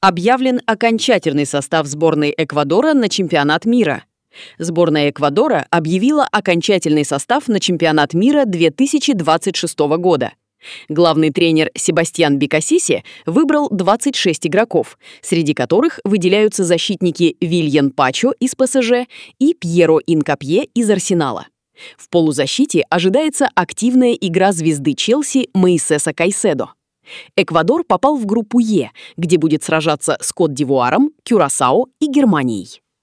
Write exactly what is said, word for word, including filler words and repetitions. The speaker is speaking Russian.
Объявлен окончательный состав сборной Эквадора на чемпионат мира. Сборная Эквадора объявила окончательный состав на чемпионат мира две тысячи двадцать шестого года. Главный тренер Себастьян Бекасиси выбрал двадцать шесть игроков, среди которых выделяются защитники Вильян Пачо из ПСЖ и Пьеро Инкапье из Арсенала. В полузащите ожидается активная игра звезды Челси Моисеса Кайседо. Эквадор попал в группу Е, где будет сражаться с Кот-д'Ивуаром, Кюрасао и Германией.